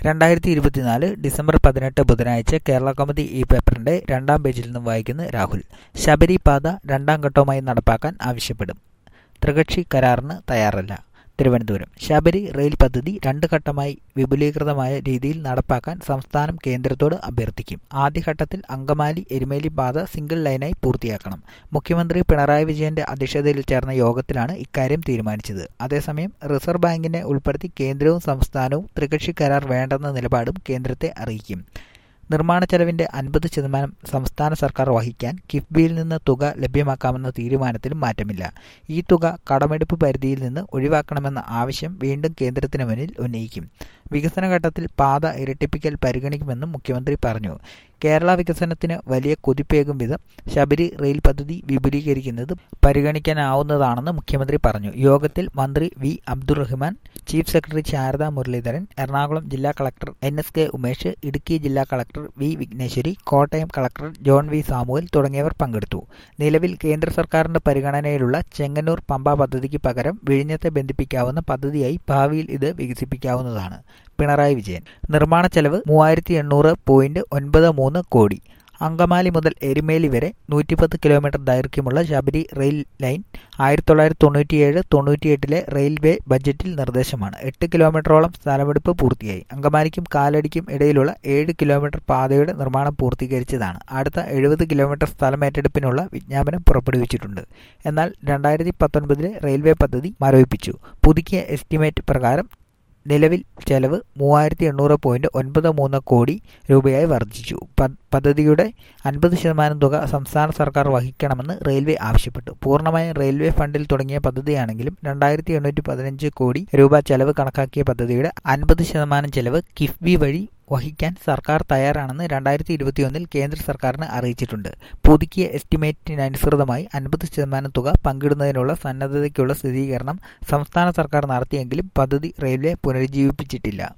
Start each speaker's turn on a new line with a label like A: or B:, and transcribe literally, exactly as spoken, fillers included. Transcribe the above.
A: രണ്ടായിരത്തി ഇരുപത്തിനാല് ഡിസംബർ പതിനെട്ട് ബുധനാഴ്ച കേരള കൗമുദി ഈ പേപ്പറിന്റെ രണ്ടാം പേജിൽ നിന്നും വായിക്കുന്നു രാഹുൽ. ശബരി പാത രണ്ടാം ഘട്ടവുമായി നടപ്പാക്കാൻ ആവശ്യപ്പെടും. ത്രികക്ഷി കരാറിന് തയ്യാറല്ല. തിരുവനന്തപുരം. ശബരി റെയിൽ പദ്ധതി രണ്ട് ഘട്ടമായി വിപുലീകൃതമായ രീതിയിൽ നടപ്പാക്കാൻ സംസ്ഥാനം കേന്ദ്രത്തോട് അഭ്യർത്ഥിക്കും. ആദ്യഘട്ടത്തിൽ അങ്കമാലി എരുമേലി പാത സിംഗിൾ ലൈനായി പൂർത്തിയാക്കണം. മുഖ്യമന്ത്രി പിണറായി വിജയന്റെ അധ്യക്ഷതയിൽ ചേർന്ന യോഗത്തിലാണ് ഇക്കാര്യം തീരുമാനിച്ചത്. അതേസമയം റിസർവ് ബാങ്കിനെ ഉൾപ്പെടുത്തി കേന്ദ്രവും സംസ്ഥാനവും ത്രികക്ഷി കരാർ വേണ്ടെന്ന നിലപാടും കേന്ദ്രത്തെ അറിയിക്കും. നിർമ്മാണ ചെലവിന്റെ അൻപത് ശതമാനം സംസ്ഥാന സർക്കാർ വഹിക്കാൻ കിഫ്ബിയിൽ നിന്ന് തുക ലഭ്യമാക്കാമെന്ന തീരുമാനത്തിലും മാറ്റമില്ല. ഈ തുക കടമെടുപ്പ് പരിധിയിൽ നിന്ന് ഒഴിവാക്കണമെന്ന ആവശ്യം വീണ്ടും കേന്ദ്രത്തിന് മുന്നിൽ ഉന്നയിക്കും. വികസന ഘട്ടത്തിൽ പാത ഇരട്ടിപ്പിക്കൽ പരിഗണിക്കുമെന്നും മുഖ്യമന്ത്രി പറഞ്ഞു. കേരള വികസനത്തിന് വലിയ കുതിപ്പേകും വിധം ശബരി റെയിൽ പദ്ധതി വിപുലീകരിക്കുന്നത് പരിഗണിക്കാനാവുന്നതാണെന്ന് മുഖ്യമന്ത്രി പറഞ്ഞു. യോഗത്തിൽ മന്ത്രി V Abdurahiman, chief secretary Sarada Muraleedharan, Ernakulam ജില്ലാ collector N S K Umesh, Idukki ജില്ലാ collector V Vigneshwari, Kottayam collector John V Samuel തുടങ്ങിയവർ പങ്കെടുത്തു. നിലവിൽ കേന്ദ്ര സർക്കാരിന്റെ പരിഗണനയിലുള്ള ചെങ്ങന്നൂർ പമ്പ പദ്ധതിക്ക് പകരം വിഴിഞ്ഞത്തെ ബന്ധിപ്പിക്കാവുന്ന പദ്ധതിയായി ഭാവിയിൽ ഇത് വികസിപ്പിക്കാവുന്നതാണ്. പിണറായി വിജയൻ. നിർമ്മാണ ചെലവ് മൂവായിരത്തി എണ്ണൂറ് പോയിന്റ് ഒൻപത് മൂന്ന് കോടി. അങ്കമാലി മുതൽ എരുമേലി വരെ നൂറ്റിപ്പത്ത് കിലോമീറ്റർ ദൈർഘ്യമുള്ള ശബരി റെയിൽ ലൈൻ ആയിരത്തി തൊള്ളായിരത്തി തൊണ്ണൂറ്റിയേഴ് തൊണ്ണൂറ്റിയെട്ടിലെ റെയിൽവേ ബജറ്റിൽ നിർദ്ദേശമാണ്. എട്ട് കിലോമീറ്ററോളം സ്ഥലമെടുപ്പ് പൂർത്തിയായി. അങ്കമാലിക്കും കാലടിക്കും ഇടയിലുള്ള ഏഴ് കിലോമീറ്റർ പാതയുടെ നിർമ്മാണം പൂർത്തീകരിച്ചതാണ്. അടുത്ത എഴുപത് കിലോമീറ്റർ സ്ഥലമേറ്റെടുപ്പിനുള്ള വിജ്ഞാപനം പുറപ്പെടുവിച്ചിട്ടുണ്ട്. എന്നാൽ രണ്ടായിരത്തി പത്തൊൻപതിലെ റെയിൽവേ പദ്ധതി മരവിപ്പിച്ചു. പുതുക്കിയ എസ്റ്റിമേറ്റ് പ്രകാരം നിലവിൽ ചെലവ് മൂവായിരത്തി എണ്ണൂറ് പോയിന്റ് ഒൻപത് മൂന്ന് കോടി രൂപയായി വർദ്ധിച്ചു. പദ്ധതിയുടെ അൻപത് ശതമാനം തുക സംസ്ഥാന സർക്കാർ വഹിക്കണമെന്ന് റെയിൽവേ ആവശ്യപ്പെട്ടു. പൂർണ്ണമായും റെയിൽവേ ഫണ്ടിൽ തുടങ്ങിയ പദ്ധതിയാണെങ്കിലും രണ്ടായിരത്തി എണ്ണൂറ്റി പതിനഞ്ച് കോടി രൂപ ചെലവ് കണക്കാക്കിയ പദ്ധതിയുടെ അൻപത് ശതമാനം ചെലവ് കിഫ്ബി വഴി വഹിക്കാൻ സർക്കാർ തയ്യാറാണെന്ന് രണ്ടായിരത്തി ഇരുപത്തിയൊന്നിൽ കേന്ദ്ര സർക്കാരിന് അറിയിച്ചിട്ടുണ്ട്. പുതുക്കിയ എസ്റ്റിമേറ്റിനനുസൃതമായി അൻപത് ശതമാനം തുക പങ്കിടുന്നതിനുള്ള സന്നദ്ധതയ്ക്കുള്ള സ്ഥിരീകരണം സംസ്ഥാന സർക്കാർ നടത്തിയെങ്കിലും പദ്ധതി റെയിൽവേ പുനരുജ്ജീവിപ്പിച്ചിട്ടില്ല.